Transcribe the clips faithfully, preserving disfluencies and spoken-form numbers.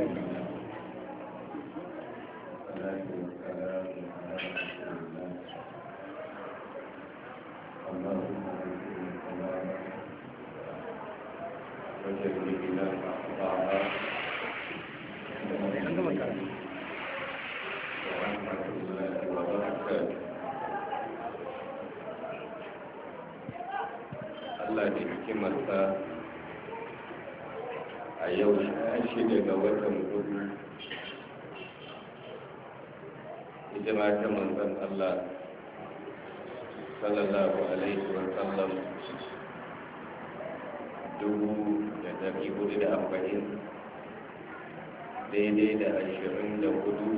Allah da hikimarsa a yau shi daga watan hudu hijira ta manzon Allah sallallahu alaihi wa sallam dubu da dari hudu da arba'in daidai da ashirin da hudu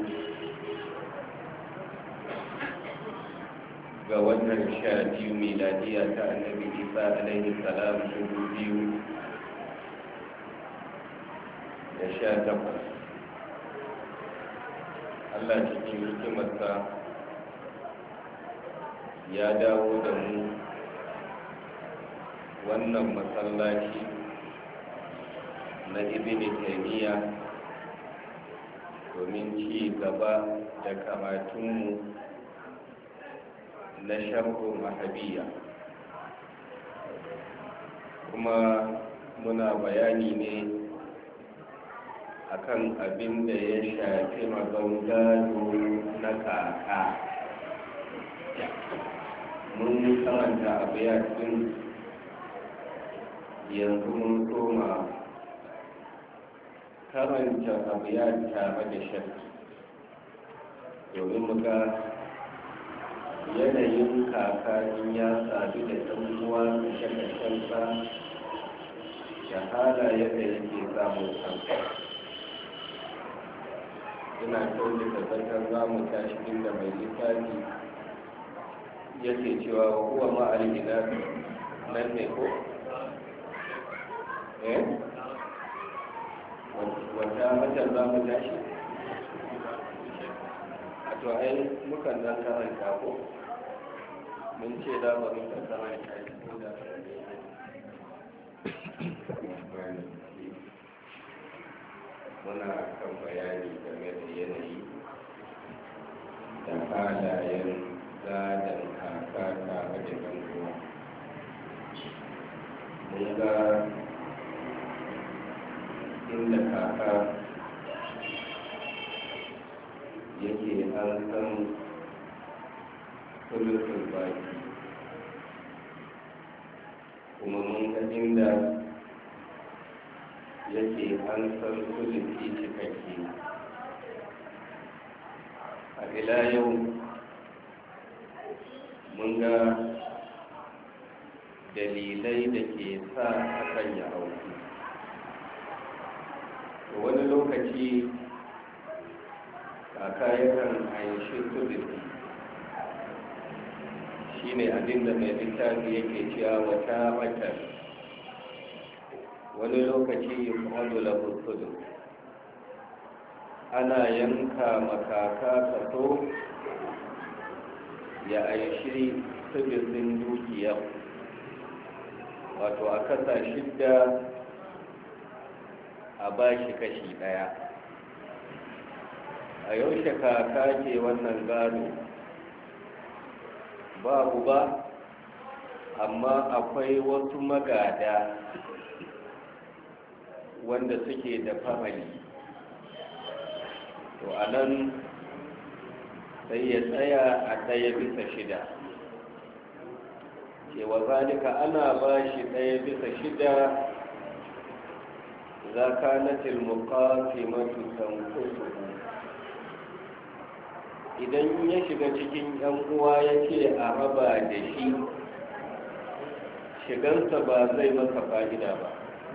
ga watan sha biyu miladiya ta annabi isa alaihi salam dubu biyu da sha takwas. Allah cikin hikimarsa ya dawo da mu wannan masallaci na ibn taymiya domin ci gaba da karatunmu na sharhu mahabiyya, kuma muna bayani ne akan abin da ya shafi maganganu na kaka. Mun karanta abu ya tun yanzu mun koma karanta abu ya tare da shafi domin muka yanayin kakanin ya sadu da ɗan uwa kashe-kashensa da halayen da yake samun kansa. ina kyautata zartar za mu tashi inda mai littafi yake cewa wa kuwa ma'al gida nan ne ko? eh? wata matar za mu tashi? a to ai mukan zan karanta ko? mun ce da ba mun kan karanta ko da muna kan bayani game da yanayi da halayen gadon kaka tare da ganguwa. Mun ga inda kaka yake an san sulusun baki, kuma mun ga inda yake an san sulusi cikakke. A ila yau mun ga dalilai da ke sa hakan ya auku. Wani lokaci kaka yakan aishi sulusi, shi ne abinda mai littafi yake cewa wata matar wani lokaci yi kwallo labutudu ana yanka makaka kaso ya aishi sulisin dukiya, wato a kasa shidda a bashi kashi daya. A yaushe kaka ke wannan gado babu ba, amma akwai wasu magada wanda suke da famali, to a nan sai ya tsaya a ɗaya bisa shida. cewa zalika ana ba shi ɗaya bisa shida zakanatil muqasimatu tanqusu. idan ya shiga cikin yan uwa ya ce a raba da shi, shigansa ba zai masa fa'ida ba.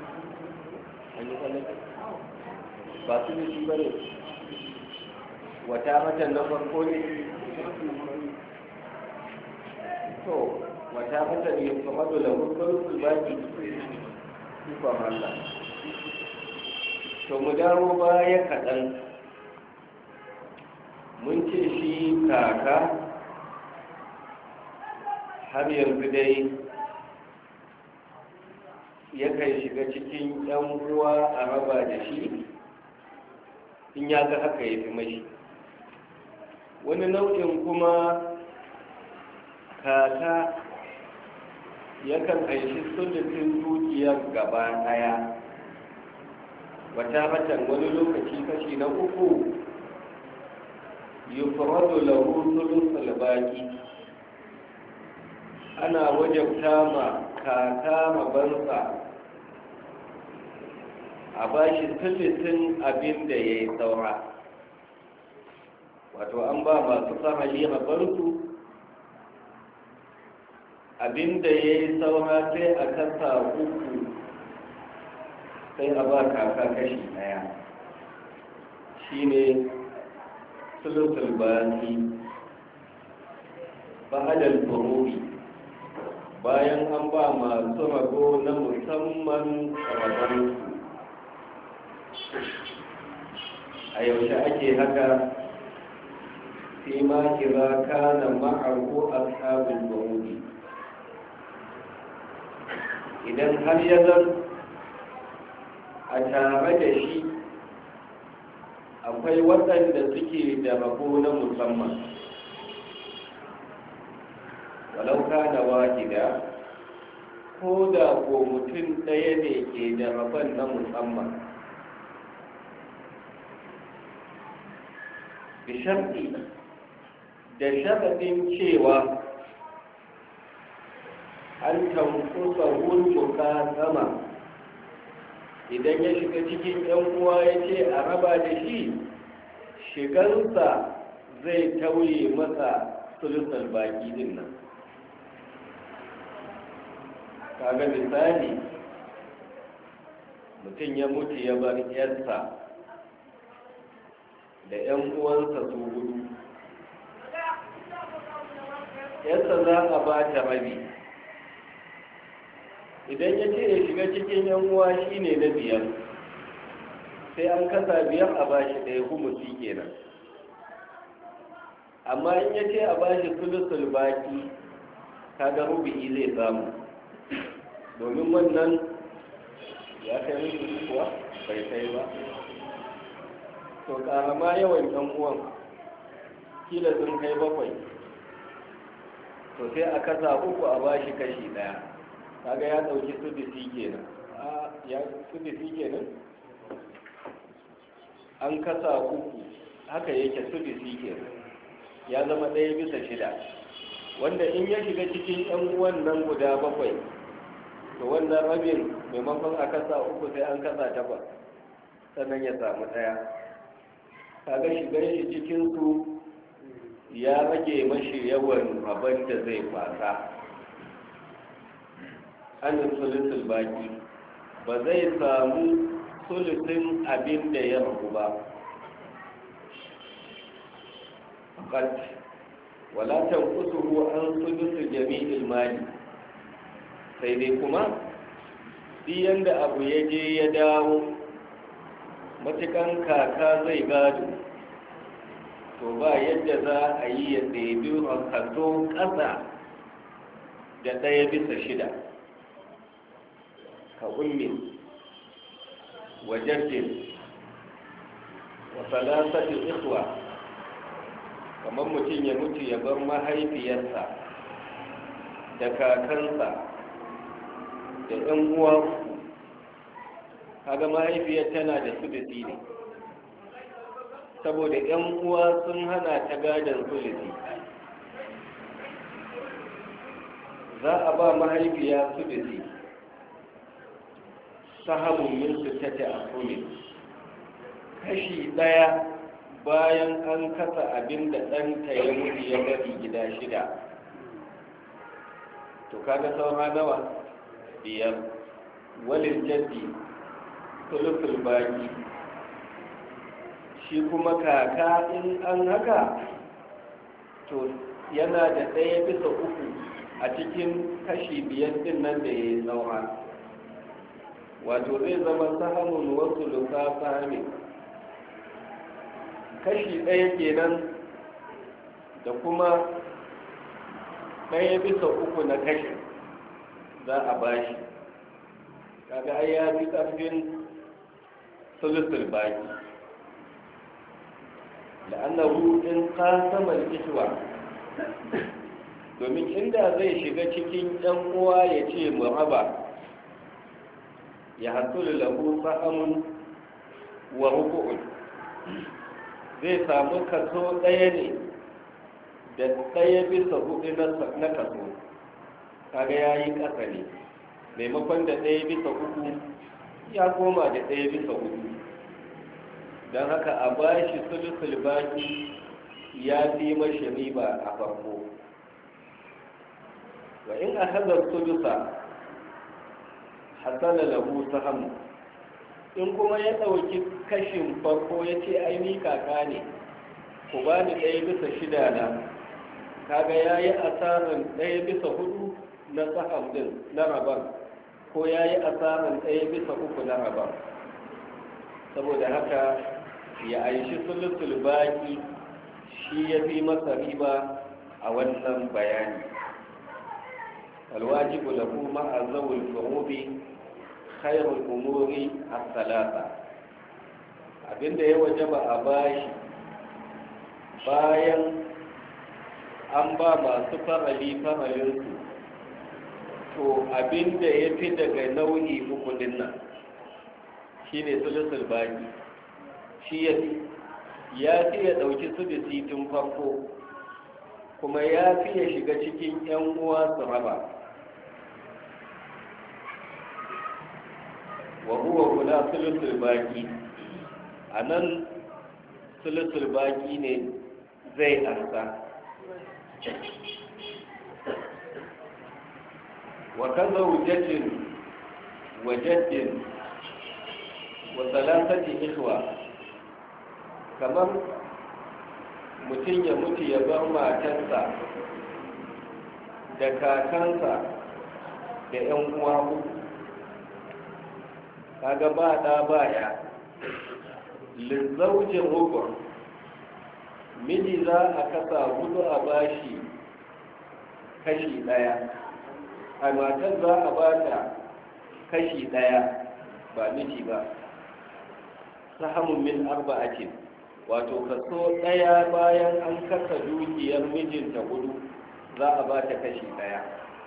ba su da shi bane wata matan na farko ne, to wata matan ne kuma dole hukun su baki ikon Allah. To mu dawo baya kaɗan, mun ce shi kaka har yanzu dai yakan shiga cikin yan uwa a raba da shi, in ya ga haka ya fi mashi. Wani nau'in kuma kaka yakan aishi sulusin dukiyar gaba daya, wata hatan wani lokaci kashi na uku yufradu lahu sulusul baqi, ana wajabta ma kaka mabansa a bashi sulusin abin da ya yi saura. Wato an ba masu samali mabansu abin da ya yi saura sai a kasa uku, sai a ba kaka kashi daya, shi ne sulusul baqi ba'adal furu'i, bayan an ba masu rago na musamman rabansu. A yaushe ake haka? fi ma kira kana ma'ahu ashabul furu'i, idan har ya zan a tare da shi akwai waɗanda suke da rabo na musamman, walau kana wahida, ko da ko mutum ɗaya ne ke da rabon na musamman, bisharti da sharaɗin cewa an tankusa hulmuka sama. Idan ya shiga cikin yan uwa ya ce a raba da shi, shigarsa zai tauye masa sulusar baki din nan. Kaga misali, mutum ya mutu ya bar yarsa da yan uwansa su hudu, yarsa za a ba ta rabi. Idan ya ce ya shiga cikin yan uwa shine na biyar, sai an kasa biyar a bashi ɗaya humusi kenan. Amma in ya ce a bashi sulusul baki, kaga rubi'i zai samu, domin wannan ya kai musu kuwa bai kai ba. To karama yawan yan uwan kila sun kai bakwai, to sai a kasa uku a bashi kashi ɗaya, kaga ya dauki sudisi kenan. A ya sudisi kenan, an kasa uku, haka yake sudisi kenan, ya zama ɗaya bisa shida, wanda in ya shiga cikin yan uwan nan guda bakwai, to wannan rabin maimakon a kasa uku sai an kasa takwas, sannan ya samu ɗaya. Kaga shigar shi cikin su ya rage mashi yawan rabon da zai fasa. An sulusul baki ba zai samu sulusin abin da ya ragu ba. Fakat wala tanqusuhu an sulusul jami'il mali, sai dai kuma duk yanda abu ya je ya dawo, matukan kaka zai gado, to ba yadda za a yi ya ɗebi kaso ƙasa da ɗaya bisa shida. Ka ummin wa jaddin wa salasati ikhwa, kamar mutum ya mutu ya bar mahaifiyarsa da kakansa da ɗan uwa, kaga mahaifiyar tana da sulusi ne, saboda ɗan uwa sun hana ta gadon sulusi. Za a ba mahaifiya sulusi, sahamun min sittati asumi, kashi ɗaya bayan an kasa abin da ɗanta ya mutu ya bari gida shida, to kaga saura nawa? Biyar. Walil jaddi sulusul baki, shi kuma kaka in an haka, to yana da ɗaya bisa uku a cikin kashi biyar din nan da ya yi saura, wato zai zama sahamun wasu lusa sahamin, kashi ɗaya kenan da kuma ɗaya bisa uku na kashin za a bashi. Kaga ai ya fi ƙarfin sulusul baki. la'annahu in qasama al-iswa, domin inda zai shiga cikin ɗan uwa ya ce mu raba, ya hasulu lahu sahamun wa rubu'un, zai samu kaso ɗaya ne da ɗaya bisa hudu na kaso, kaga ya yi ƙasa ne, maimakon da ɗaya bisa uku ya koma da ɗaya bisa hudu. Don haka a bashi sulusul baki ya fi mashi riba a farko. Wa in a hazar sulusa hasala lahu sahamu, in kuma ya ɗauki kashin farko ya ce ai ni kaka ne ku ba ni ɗaya bisa shida na, kaga ya yi asarar ɗaya bisa hudu na saham din na rabar, ko ya yi asarar ɗaya bisa uku na rabar. Saboda haka ya aishi sulusul baki shi ya fi masa riba a wannan bayani. alwajibu lahu ma'a zawul furubi khairul umuri as-salasa, abinda ya wajaba a bashi bayan an ba masu farali faralinsu, to abinda ya fi daga nau'i uku dinnan shine sulusul baki, shi ya fi ya fi ya ɗauki sulusi tun farko, kuma ya fi ya shiga cikin 'yan uwa su raba. wa huwa kula sulusul baki, a nan sulusul baki ne zai ansa. wa kaza wujatin wa jaddin wa salasati ikhwa, kamar mutum ya mutu ya bar matarsa da kakansa da 'yan uwa uku, kaga ba ɗa ba ya. lizaujin hukun, miji za a kasa hudu a bashi kashi ɗaya, a matar za a bata kashi ɗaya, ba miji ba. sahamun min arba'atin, wato kaso ɗaya bayan an kasa dukiyar mijinta hudu za a bata kashi ɗaya.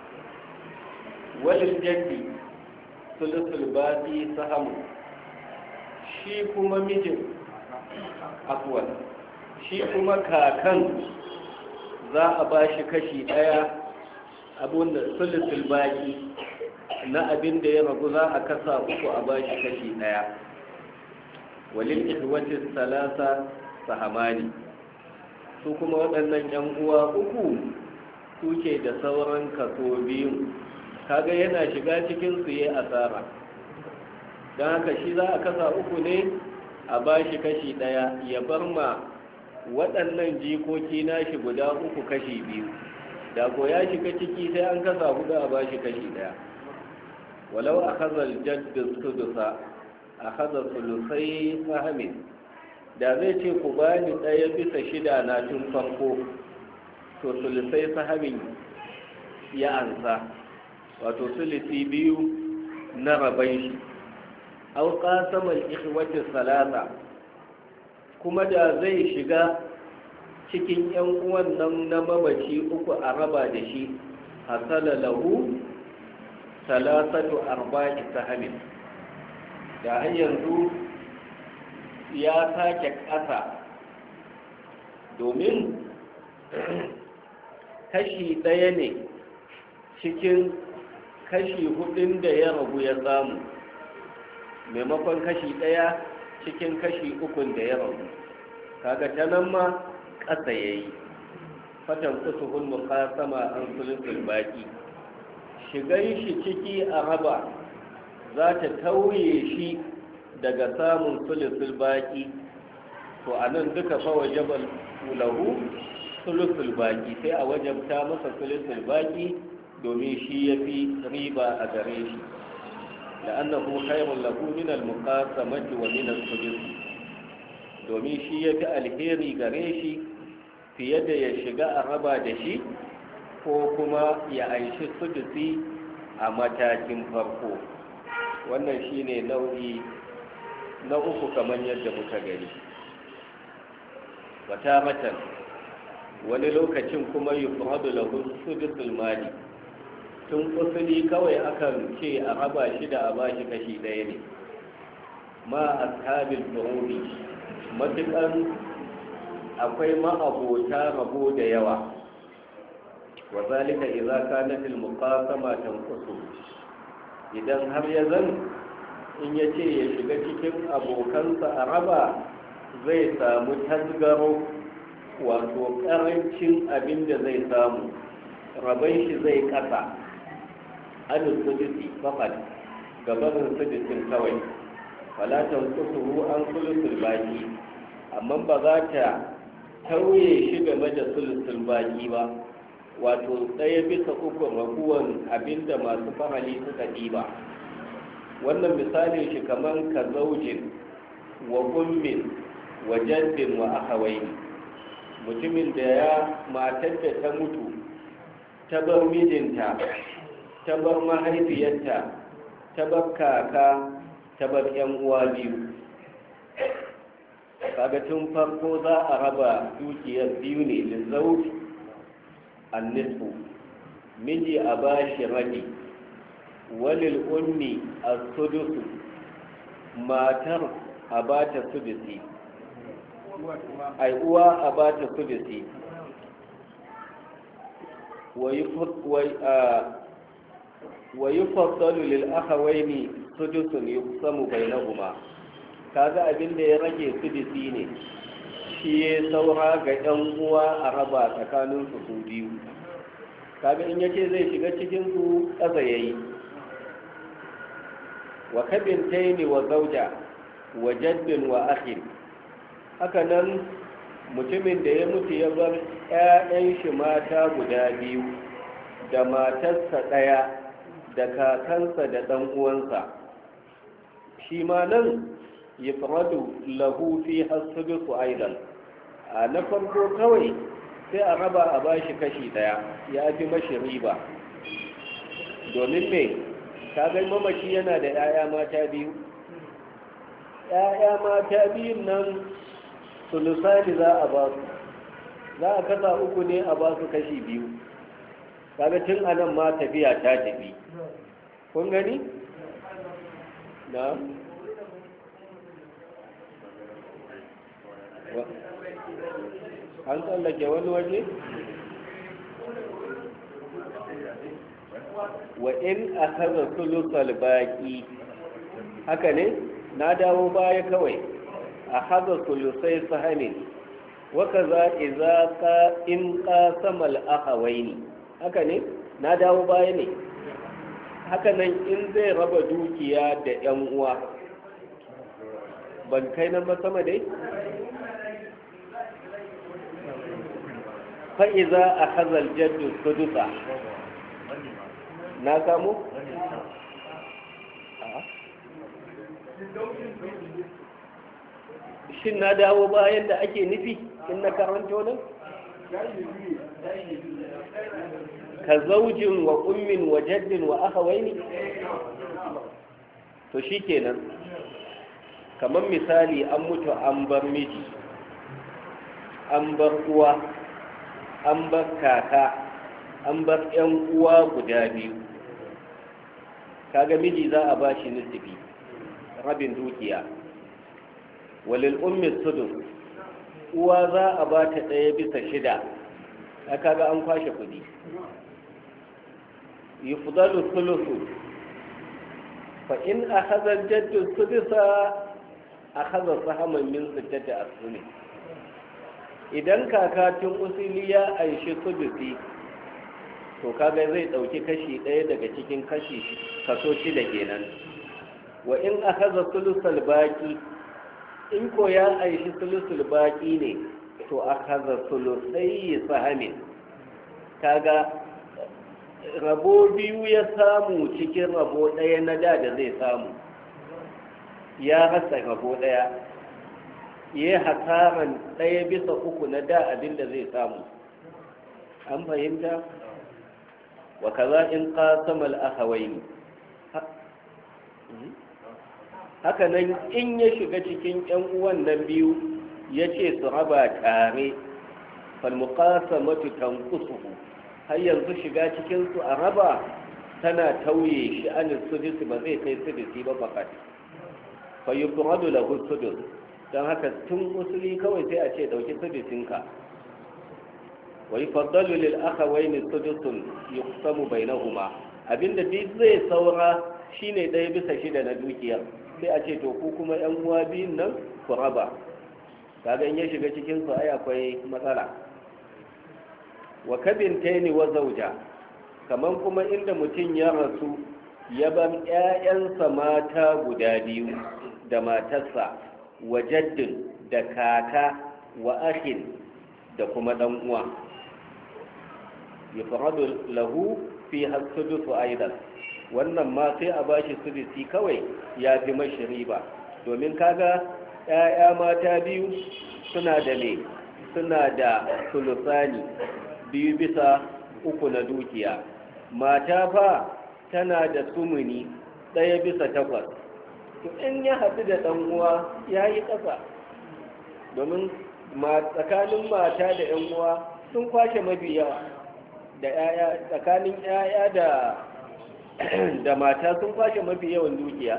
walil jaddi sulusul baqi sahamu, shi kuma mijin afwan shi kuma kakan za a bashi kashi ɗaya, abun da sulusul baqi na abin da ya ragu za a kasa uku a bashi kashi ɗaya. walil ihwati salasa sahamani, su kuma waɗannan yan uwa uku suke da sauran kaso biyu, kaga yana shiga cikin su yayi asara. don haka shi za a kasa uku ne a bashi kashi ɗaya, ya bar ma waɗannan jikoki nashi guda uku kashi biyu, da ko ya shiga ciki sai an kasa hudu a bashi kashi ɗaya. walau a hazal jaddin sudusa a haza sulusai fahimin, da zai ce ku bani ɗaya bisa shida na tun farko, to sulusai fahimin ya ansa, wato sulusi biyu na rabai shi. au qasamal ikhwati salasa, kuma da zai shiga cikin yan uwan nan na mamaci uku a raba da shi, hasala lahu salasatu arba'i sahamin, da har yanzu ya sake ƙasa, domin kashi ɗaya ne cikin kashi hudun da ya ragu ya samu, maimakon kashi ɗaya cikin kashi ukun da ya ragu, kaga ta nan ma ƙasa ya yi. fatan kusuhun muqasama an sulusul baki, shigan shi ciki a raba za ta tauye shi daga samun sulusul baki, to a nan duka fa wajabal lahu sulusul baki, sai a wajabta masa sulusul baki domin shi ya fi riba a gare shi, la'annahu khairun lahu min al-muqasamati wa min al-sulus, domin shi ya fi alheri gare shi fiye da ya shiga a raba da shi ko kuma ya aishi sulusi a matakin farko. wannan shine nau'i na uku kamar yadda muka gani. wata matan wani lokacin kuma yi fuhadu lahu sudusul mali tun kusuri kawai akan ce a raba shi da a bashi kashi ɗaya ne ma ashabil fuhudi matukan akwai ma'abota rabo da yawa wa zalika idza kanat al muqasama tanqusu idan har ya zan in yace ya shiga cikin abokansa a raba zai samu tasgaro wato karancin abin da zai samu rabai shi zai kasa an sudisi faqat gabanin sudisin kawai falatan kusuhu an sulusul baki amma ba za ta tauye shi game da sulusul baki ba wato ɗaya bisa uku raguwan abinda masu fahali suka ɗiba wannan misalin shi kamar ka zaujin wa ummin wa jaddin wa ahawaini mutumin da ya matar da ta mutu ta bar mijinta ta bar mahaifiyarta ta bar kaka ta bar yan uwa biyu kaga tun farko za a raba dukiyar biyu ne da zauji annisfu miji a bashi rabi walil ummi as-sudusu matar a bata sudusi ai uwa a bata sudusi wa yufaddalu lil akhawaini sudusun yuqsamu bainahuma kaga abin da ya rage sudusi ne shi ya saura ga ɗan uwa a raba tsakanin su su biyu kaga in yace zai shiga cikin su ƙasa yayi wa kabintaini wa zauja wa jaddin wa akhin haka nan mutumin da ya mutu ya bar ƴaƴan shi mata guda biyu da matarsa ɗaya da kakansa da ɗan uwansa shi ma nan yafradu lahu fi hasbiku aidan a na farko kawai sai a raba a bashi kashi daya ya fi mashi riba domin me kaga mamaci yana da yaya mata biyu yaya mata biyun nan sulusani za a ba su za a kasa uku ne a ba su kashi biyu kaga tun anan ma tafiya ta tafi kun gani na an tsallake wani waje wa in akaza sulusal baki haka ne na dawo baya kawai a haza sulusai sahamin wa kaza idza ka in qasama al akhawaini haka ne na dawo baya ne haka nan in zai raba dukiya da yan uwa ban kai nan ba sama dai fa'iza a hazal jaddu sudusa na samu? shin na dawo bayan da ake nufi in na karanto nan? ka zaujin wa ummin wa jaddin wa akhawaini to shi kenan kamar misali an mutu an bar miji an bar uwa an bar kaka an bar yan uwa guda biyu kaga miji za a bashi nisibi rabin dukiya walil ummi sudus uwa za a ba ta ɗaya bisa shida kaga an kwashe kudi yufdalu thuluthu fa in akhadha al-jaddu sudusa akhadha sahaman min sittati asmi idan kakatin usuli ya aishi sudusi to kaga zai dauki kashi ɗaya daga cikin kashi kaso shida kenan wa in akhadha sulusal baqi in ko ya aishi sulusul baqi ne to akhadha sulusai sahamin kaga rabo biyu ya samu cikin rabo ɗaya na da da zai samu ya rasa rabo ɗaya ya hasaran ɗaya bisa uku na da abin da zai samu an fahimta wa kaza in qasama al-akhawaini haka nan in ya shiga cikin ƴan uwan nan biyu ya ce su raba tare falmuqasamatu tanqusuhu har yanzu shiga cikinsu a raba tana tauye shi an sudus ba zai kai sudusi ba fakat fa yuqradu lahu sudus dan haka tun usuli kawai sai a ce dauki sudusinka wa yufaddalu lil akhawayni sudusun yuqsamu bainahuma abinda duk zai saura shine ɗaya bisa shida na dukiyar sai a ce to ku kuma yan uwa biyun nan ku raba kaga in ya shiga cikin su ai akwai matsala wa kabintaini wa zawja kaman kuma inda mutum ya rasu ya bar ƴaƴansa mata guda biyu da matarsa wa jaddin da kaka wa akhin da kuma dan uwa yafradu lahu fi hasudusu aidan wannan ma sai a bashi sudusi kawai ya fi mashi riba domin kaga ƴaƴa mata biyu suna da ne suna da sulusani biyu bisa uku na dukiya mata fa tana da sumuni ɗaya bisa takwas to in ya haɗu da ɗan uwa ya yi ƙasa domin tsakanin mata da ɗan uwa sun kwashe mafi yawa da ƴaƴa tsakanin ƴaƴa da da mata sun kwashe mafi yawan dukiya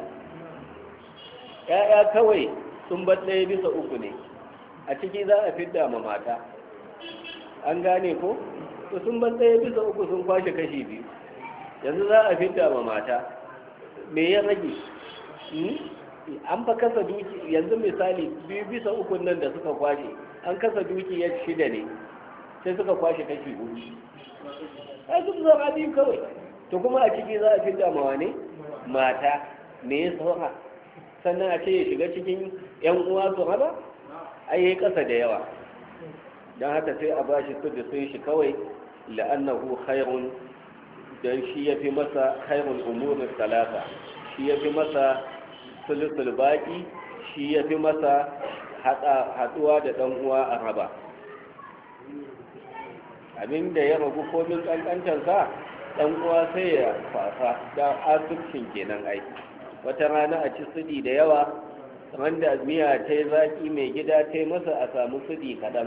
ƴaƴa kawai sun bar ɗaya bisa uku ne a ciki za a fidda ma mata an gane ko to sun bar ɗaya bisa uku sun kwashe kashi biyu yanzu za a fidda ma mata me ya rage an fa kasa duki yanzu misali biyu bisa uku nan da suka kwashe an kasa dukiyar shida ne sai suka kwashe kashi hudu ai sun zama biyu kawai to kuma a ciki za a fidda ma wane mata me ya saura sannan a ce ya shiga cikin yan uwa su raba ai yayi kasa da yawa don haka sai a bashi su da sun shi kawai la'annahu khairun don shi ya fi masa khairun umurin talata shi ya fi masa sulusul baki shi ya fi masa haɗuwa da ɗan uwa a raba abinda ya ragu komin ƙanƙantarsa ɗan uwa sai ya fasa da asubcin kenan ai wata rana a ci sudi da yawa wanda miya ta yi zaƙi mai gida ta yi masa a samu sudi kaɗan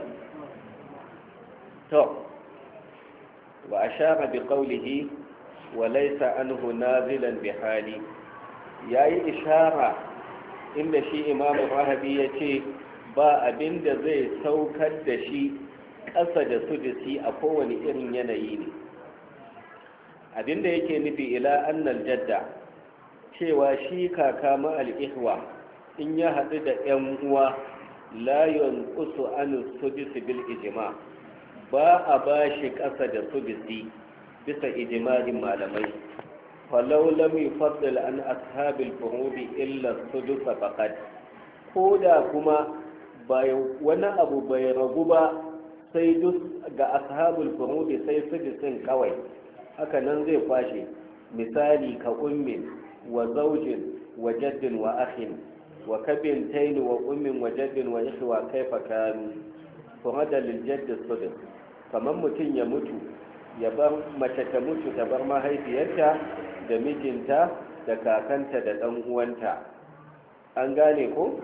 to wa a shara bi ƙaulihi wa laisa anhu nazilan bi hali ya yi ishara inda shi imamu rahabi ya ce ba abin da zai saukar da shi ƙasa da sudisi a kowane irin yanayi ne abin da yake nufi ila annal jadda cewa shi kaka ma'al ihwa in ya haɗu da 'yan uwa layon kusu anu sudisi bil ijima ba a ba shi ƙasa da sudisi bisa ijimarin malamai falau lam yufaddal an ashabil furubi illa sudusa faqat ko da kuma bai wani abu bai ragu ba sai duk ga ashabul furubi sai sudusin kawai haka nan zai kwashe misali ka ummin wa zaujin wa jaddin wa akhin wa kabintaini wa ummin wa jaddin wa ikhwa kaifa kanu furada lil jadd sudus kamar mutum ya mutu ya bar mace ta mutu ta bar mahaifiyarta da mijinta da kakanta da ɗan uwanta an gane ko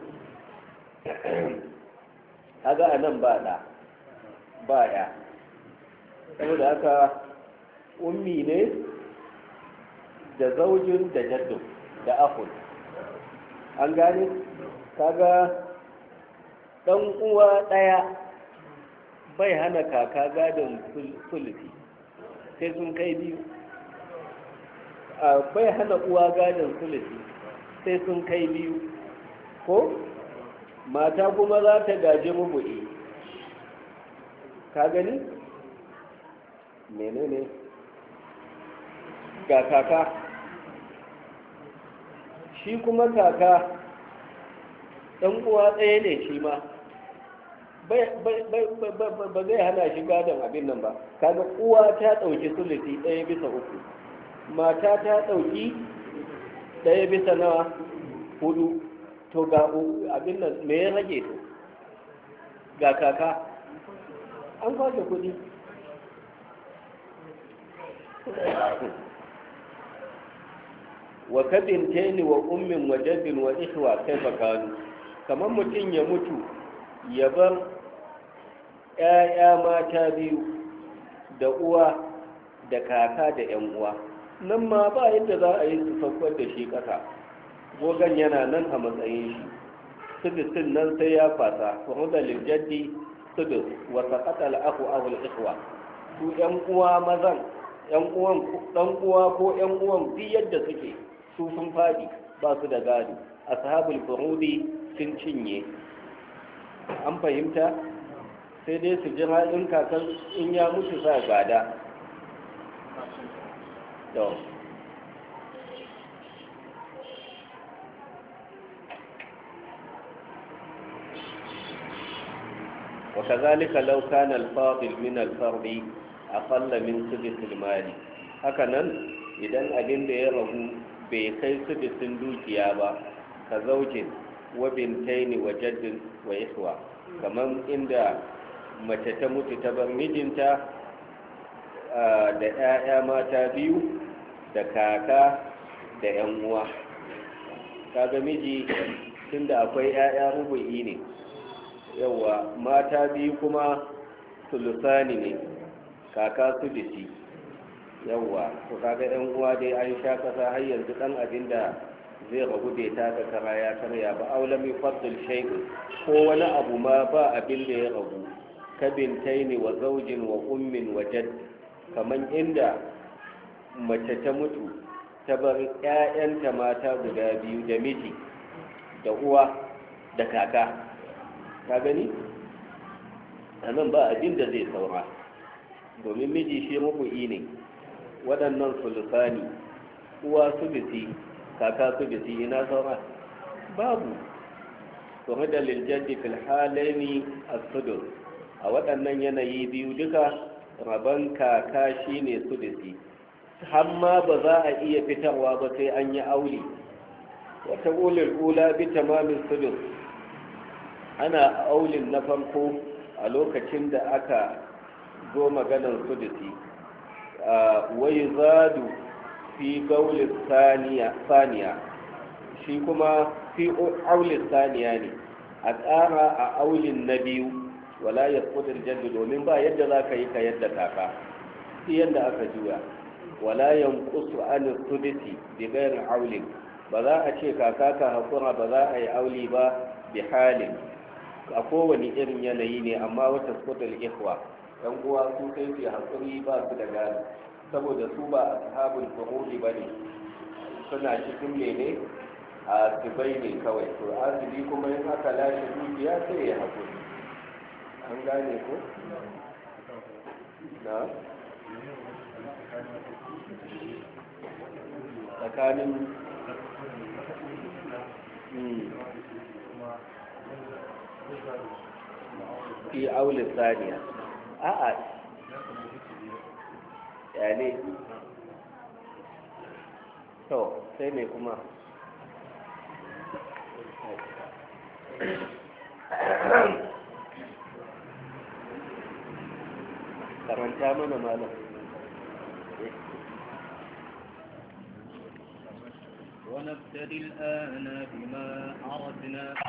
haga a nan ba ɗa ba ya saboda haka ummi ne da zaujin da jaddu da akun an gane kaga ɗan uwa ɗaya bai hana kaka gadon sulusi sai sun kai biyu bai hana uwa gadon sulusi sai sun kai biyu ko mata kuma za ta gaji mubu'i ka gani menene ga kaka shi kuma kaka ɗan uwa ɗaya ne shi ma ba zai hana shi gadon abin nan ba kaga uwa ta ɗauki sulusi ɗaya bisa uku mata ta ɗauki ɗaya bisa na hudu to ga abin nan me ya rage to ga kaka an kwashe kudi wa kabintaini wa ummin wa jaddin wa ikhwa kaifa kanu kamar mutum ya mutu ya bar 'ya'ya mata biyu da uwa da kaka da 'yan uwa, nan ma ba yadda za a yi su saukar da shi ƙasa, gogon yana nan a matsayin shi, sudusin nan sai ya fasa kuma da liljaddi sudus wata ƙasar aku ahul ikhwa, su 'yan uwa mazan 'yan uwan ɗan uwa ko 'yan uwan duk yadda suke su sun faɗi ba su da gado, ashabul furudi sun cinye. An fahimta? sai dai su jira in kakan in ya mutu sa gada. وكذلك لو كان الفاضل من الفرد أقل من سدس المال hakanan idan abin da ya ragu bai kai sudusin dukiya ba ka zaujin wa bintaini wa jaddin wa ikhwa, kamar inda mace ta mutu ta bar mijinta da 'ya'ya mata biyu da kaka da 'yan uwa. kaga miji tunda akwai 'ya'ya rubu'i ne, yawa mata biyu kuma sulusani ne, kaka su disi, yawa to kaga 'yan uwa dai an sha kasa har yanzu dan abin da zai ragu bai taka kara ya karya ba. aulami faddul shay'un ko wani abu ma ba abin da ya ragu, ka bintaini wa zaujin wa ummin wa jadd, kaman inda mace ta mutu ta bar 'ya'yanta mata guda biyu da miji da uwa da kaka, ka gani a nan ba abin da zai saura, domin miji shi rubu'i ne, waɗannan sulusani, uwa su bisi, kaka su bisi, ina saura babu. kuma da liljaddi fil halaini as-sudus, a waɗannan yanayi biyu duka rabon kaka shine sudisi, hamma ba za a iya fitarwa ba sai an yi auli. wata ulul ula bi tamamin sudus, ana aulin na farko a lokacin da aka zo maganar sudisi, wai zadu fi gaulin saniya, shi kuma fi aulin saniya ne, a ƙara a aulin na biyu, wala ya kudin jaddu, domin ba yadda za ka yi ka yadda kaka shi yadda aka juya, wala yanqusu an sudisi bi ghairi aulin, ba za a ce kaka ka hakura ba za a yi auli ba bi halin, a kowane irin yanayi ne, amma wata kudin ikhwa yan uwa su kai su hakuri ba su da gado, saboda su ba ashabul furudi bane, suna cikin mene a tibai ne kawai, to asibi kuma in aka lashe dukiya sai ya hakuri. an gane ko? na? tsakanin fi aulin saniya a'a yane to sai mai kuma karanta mana malam. ونبتدي الآن بما عرفنا